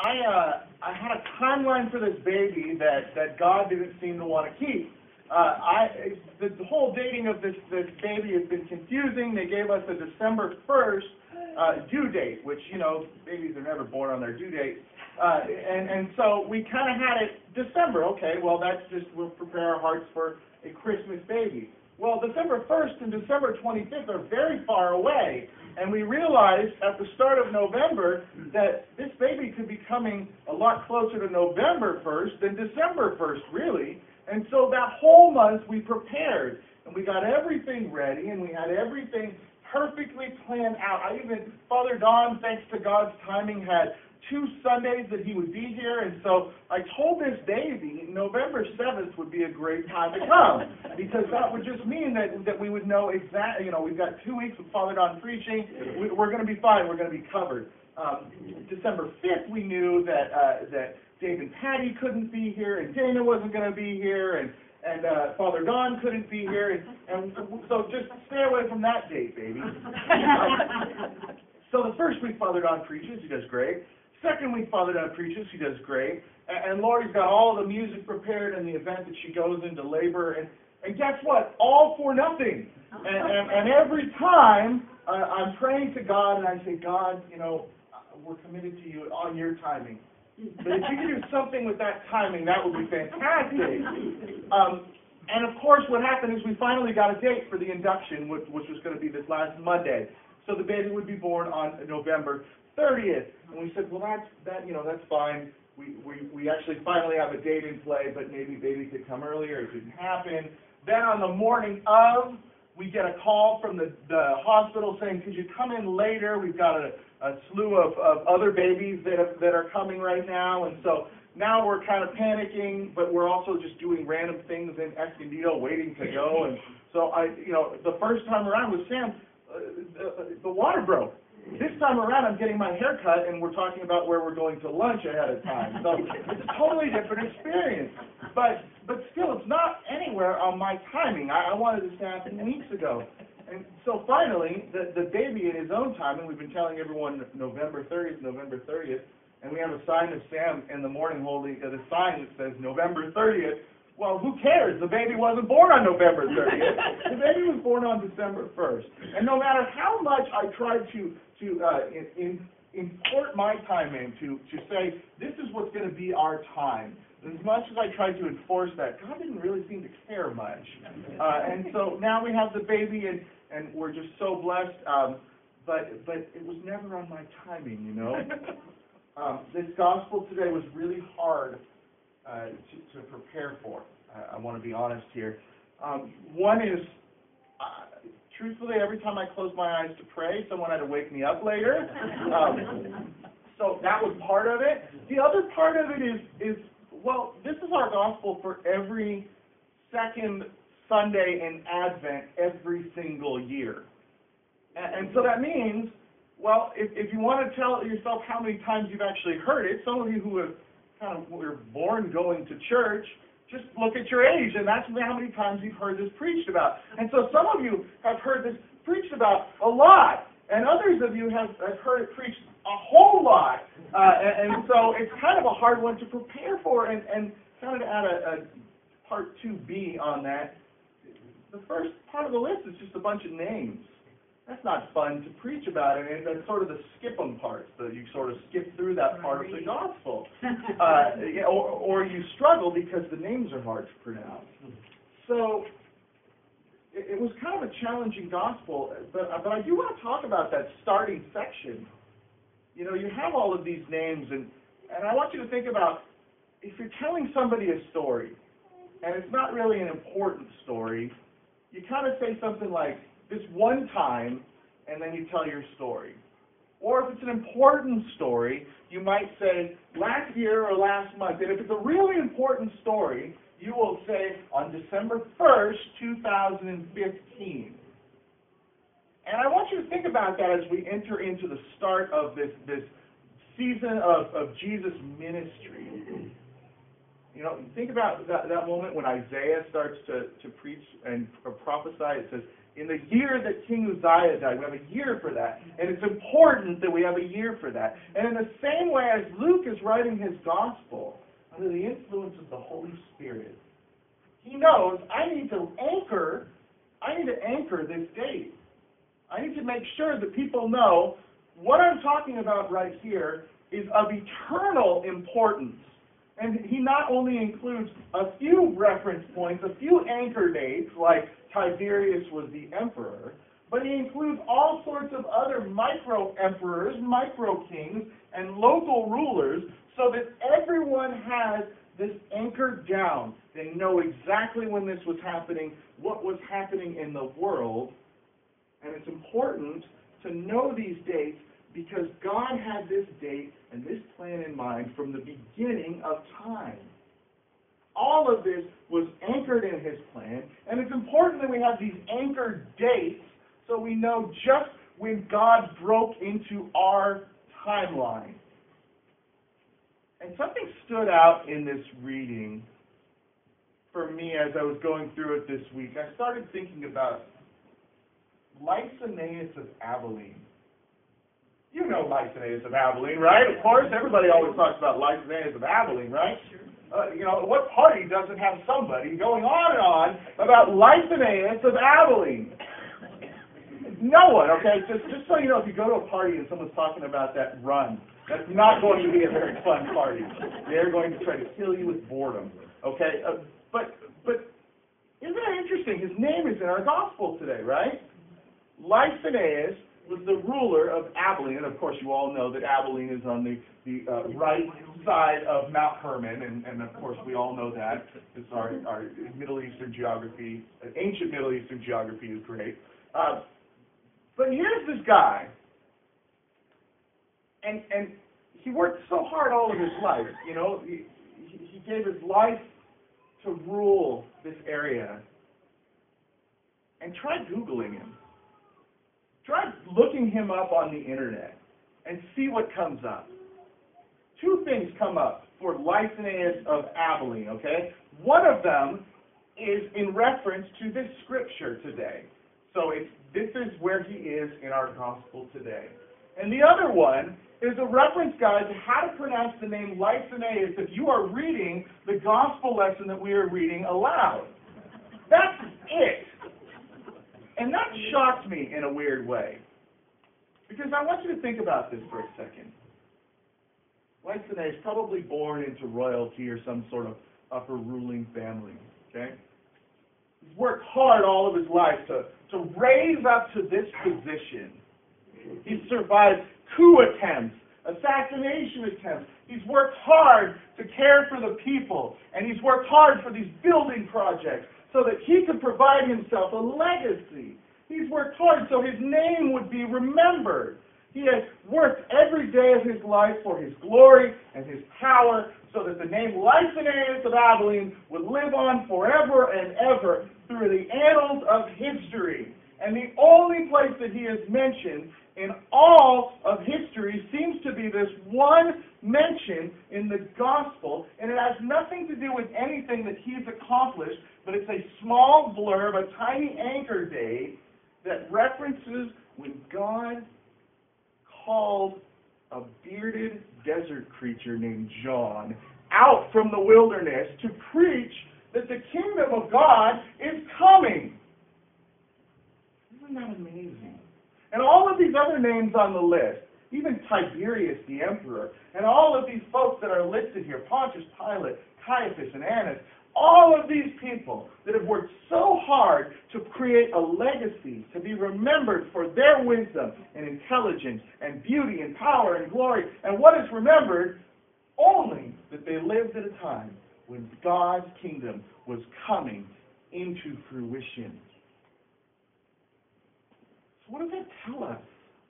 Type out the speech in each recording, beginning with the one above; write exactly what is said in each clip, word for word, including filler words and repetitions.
I uh, I had a timeline for this baby that, that God didn't seem to want to keep. Uh, I the, the whole dating of this, this baby has been confusing. They gave us a December first uh, due date, which, you know, babies are never born on their due date. Uh, and, and so we kind of had it December. Okay, well, that's just, we'll prepare our hearts for a Christmas baby. Well, December first and December twenty-fifth are very far away, and we realized at the start of November that this baby could be coming a lot closer to November first than December first, really. And so that whole month we prepared, and we got everything ready, and we had everything perfectly planned out. I even, Father Don, thanks to God's timing, had two Sundays that he would be here, and so I told this baby November seventh would be a great time to come, because that would just mean that that we would know exactly, you know, we've got two weeks with Father Don preaching, we, we're going to be fine, we're going to be covered. Um, December fifth, we knew that uh, that Dave and Patty couldn't be here, and Dana wasn't going to be here, and and uh, Father Don couldn't be here, and, and so just stay away from that date, baby. So the first week Father Don preaches, he does great. Second week Father Don preaches, he does great. And, and Lori's got all the music prepared in the event that she goes into labor. And, and guess what? All for nothing. And, and, and every time uh, I'm praying to God and I say, God, you know, we're committed to you on your timing. But if you could do something with that timing, that would be fantastic. Um, and of course what happened is we finally got a date for the induction, which, which was going to be this last Monday. So the baby would be born on November thirtieth. And we said, well, that's, that, you know, that's fine. We, we, we actually finally have a date in play, but maybe baby could come earlier. It didn't happen. Then on the morning of, we get a call from the, the hospital saying, could you come in later? We've got a, a slew of, of other babies that, have, that are coming right now. And so now we're kind of panicking, but we're also just doing random things in Escondido waiting to go. And so I, you know, the first time around with Sam, uh, the, the water broke. This time around, I'm getting my hair cut, and we're talking about where we're going to lunch ahead of time. So it's a totally different experience. But but still, it's not anywhere on my timing. I, I wanted this to happen weeks ago. And so finally, the, the baby in his own time, and we've been telling everyone November thirtieth, November thirtieth, and we have a sign of Sam in the morning holding uh, the sign that says November thirtieth. Well, who cares? The baby wasn't born on November thirtieth. The baby was born on December first. And no matter how much I tried to to uh, in, in, import my time in, to, to say, this is what's going to be our time, as much as I tried to enforce that, God didn't really seem to care much. Uh, and so now we have the baby, and, and we're just so blessed. Um, but, but it was never on my timing, you know. Um, this gospel today was really hard Uh, to, to prepare for. I, I want to be honest here. Um, one is, uh, truthfully, every time I close my eyes to pray, someone had to wake me up later. Um, so that was part of it. The other part of it is, is, well, this is our gospel for every second Sunday in Advent every single year. And, and so that means, well, if, if you want to tell yourself how many times you've actually heard it, some of you who have kind of were born going to church, just look at your age, and that's how many times you've heard this preached about. And so some of you have heard this preached about a lot, and others of you have, have heard it preached a whole lot. Uh, and, and so it's kind of a hard one to prepare for, and, and kind of to add a, a part two B on that. The first part of the list is just a bunch of names. That's not fun to preach about it, and that's sort of the skip 'em parts, that you sort of skip through that part of the gospel. Uh, or, or you struggle because the names are hard to pronounce. So it, it was kind of a challenging gospel, but, but I do want to talk about that starting section. You know, you have all of these names, and, and I want you to think about, if you're telling somebody a story, and it's not really an important story, you kind of say something like, this one time, and then you tell your story. Or if it's an important story, you might say, last year or last month. And if it's a really important story, you will say, on December first, two thousand fifteen. And I want you to think about that as we enter into the start of this, this season of, of Jesus' ministry. You know, think about that, that moment when Isaiah starts to, to preach and prophesy. It says, in the year that King Uzziah died. We have a year for that. And it's important that we have a year for that. And in the same way as Luke is writing his gospel, under the influence of the Holy Spirit, he knows I need to anchor, I need to anchor this date. I need to make sure that people know what I'm talking about right here is of eternal importance. And he not only includes a few reference points, a few anchor dates, like Tiberius was the emperor, but he includes all sorts of other micro-emperors, micro-kings, and local rulers, so that everyone has this anchored down. They know exactly when this was happening, what was happening in the world, and it's important to know these dates because God had this date and this plan in mind from the beginning of time. All of this was anchored in his plan, and it's important that we have these anchored dates so we know just when God broke into our timeline. And something stood out in this reading for me as I was going through it this week. I started thinking about Lysanias of Abilene. You know Lysanias of Abilene, right? Of course, everybody always talks about Lysanias of Abilene, right? Uh, you know, what party doesn't have somebody going on and on about Lysanias of Abilene? No one, okay? Just, just so you know, if you go to a party and someone's talking about that, run. That's not going to be a very fun party. They're going to try to kill you with boredom, okay? Uh, but, but isn't that interesting? His name is in our gospel today, right? Lysanias was the ruler of Abilene, and of course you all know that Abilene is on the, the uh, right side of Mount Hermon, and, and of course we all know that. It's our, our Middle Eastern geography, ancient Middle Eastern geography is great. Uh, but here's this guy, and, and he worked so hard all of his life, you know, he, he gave his life to rule this area. And try Googling him. Try looking him up on the internet and see what comes up. Two things come up for Lysanias of Abilene, okay? One of them is in reference to this scripture today. So it's, this is where he is in our gospel today. And the other one is a reference guide to how to pronounce the name Lysanias if you are reading the gospel lesson that we are reading aloud. That's it. And that shocked me in a weird way. Because I want you to think about this for a second. Lysanias is probably born into royalty or some sort of upper ruling family. Okay? He's worked hard all of his life to, to raise up to this position. He's survived coup attempts, assassination attempts. He's worked hard to care for the people. And he's worked hard for these building projects, so that he could provide himself a legacy. He's worked hard so his name would be remembered. He has worked every day of his life for his glory and his power, so that the name Lysanias of Abilene would live on forever and ever through the annals of history. And the only place that he is mentioned in all of history seems to be this one mention in the gospel, and it has nothing to do with anything that he's accomplished, but it's a small blurb, a tiny anchor date that references when God called a bearded desert creature named John out from the wilderness to preach that the kingdom of God is coming. Isn't that amazing? And all of these other names on the list, even Tiberius the emperor, and all of these folks that are listed here, Pontius Pilate, Caiaphas, and Annas, all of these people that have worked so hard to create a legacy, to be remembered for their wisdom and intelligence and beauty and power and glory. And what is remembered? Only that they lived at a time when God's kingdom was coming into fruition. So what does that tell us?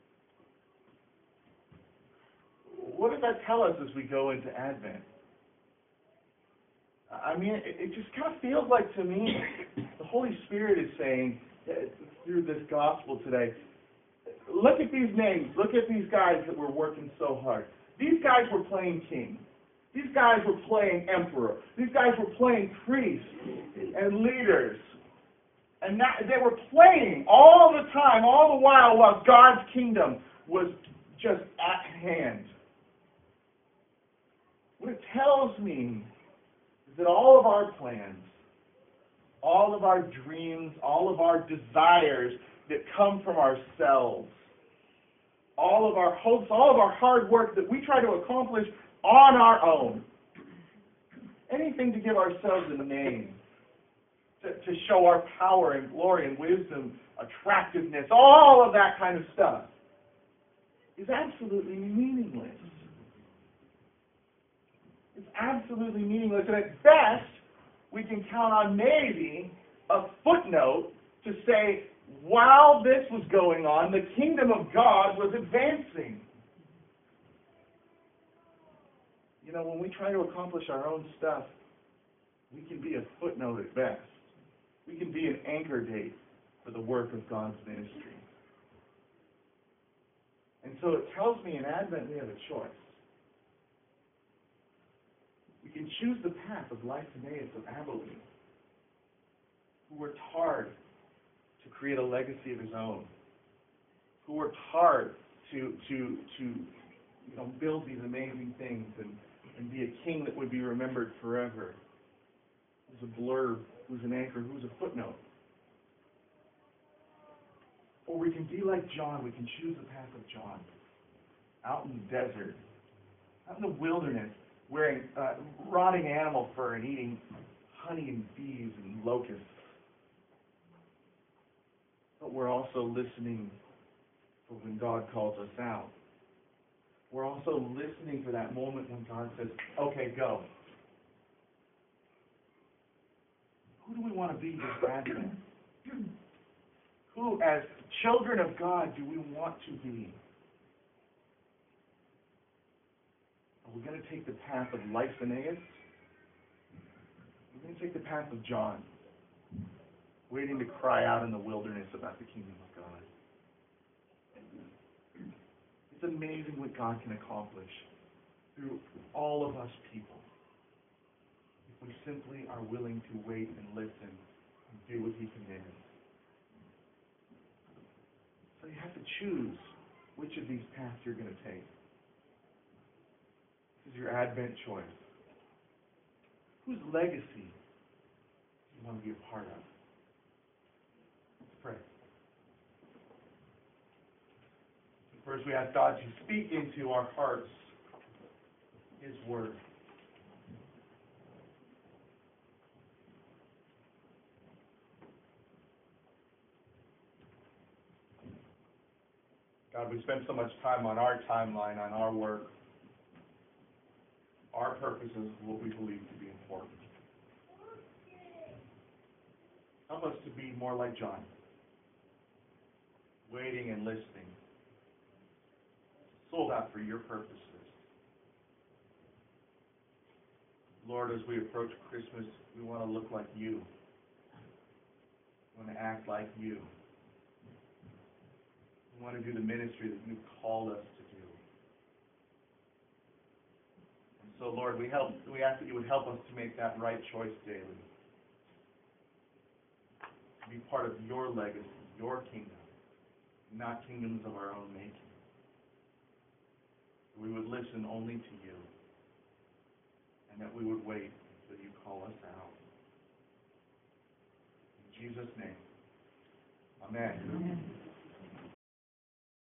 What does that tell us as we go into Advent? I mean, it, it just kind of feels like to me the Holy Spirit is saying uh, through this gospel today, look at these names, look at these guys that were working so hard. These guys were playing king. These guys were playing emperor. These guys were playing priests and leaders. And that, they were playing all the time, all the while, while God's kingdom was just at hand. What it tells me is that all of our plans, all of our dreams, all of our desires that come from ourselves, all of our hopes, all of our hard work that we try to accomplish on our own, anything to give ourselves a name, to, to show our power and glory and wisdom, attractiveness, all of that kind of stuff, is absolutely meaningless. It's absolutely meaningless. And at best, we can count on maybe a footnote to say, while this was going on, the kingdom of God was advancing. You know, when we try to accomplish our own stuff, we can be a footnote at best. We can be an anchor date for the work of God's ministry. And so it tells me in Advent we have a choice. We can choose the path of Lycaeus of Abilene, who worked hard to create a legacy of his own, who worked hard to to to you know build these amazing things and, and be a king that would be remembered forever. Who's a blurb, who's an anchor, who's a footnote. Or we can be like John, we can choose the path of John, out in the desert, out in the wilderness, wearing uh, rotting animal fur and eating honey and bees and locusts. But we're also listening for when God calls us out. We're also listening for that moment when God says, okay, go. Who do we want to be this Advent? Who, as children of God, do we want to be? Are we going to take the path of Lycaeus? We're going to take the path of John, waiting to cry out in the wilderness about the kingdom of God. It's amazing what God can accomplish through all of us people if we simply are willing to wait and listen and do what He commands. So you have to choose which of these paths you're going to take. This is your Advent choice. Whose legacy do you want to be a part of? Let's pray. First, we ask God to speak into our hearts His Word. God, we spend so much time on our timeline, on our work, our purposes, what we believe to be important. Help us to be more like John, waiting and listening, sold out for your purposes. Lord, as we approach Christmas, we want to look like you. We want to act like you. We want to do the ministry that you've called us to do. And so, Lord, we help. We ask that you would help us to make that right choice daily. To be part of your legacy, your kingdom, not kingdoms of our own making. We would listen only to you, and that we would wait until you call us out. In Jesus' name, amen. Amen.